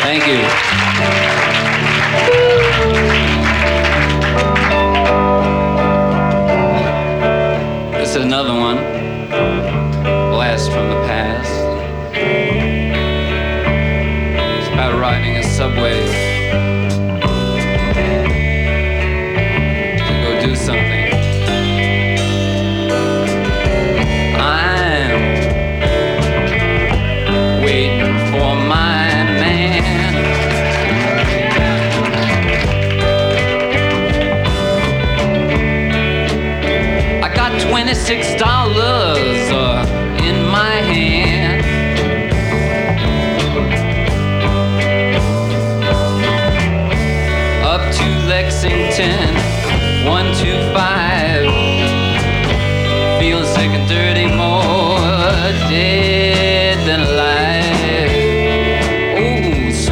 Thank you. This is another one. Blast from the past. It's about riding a subway to go do something. I'm waiting for my man. I got 26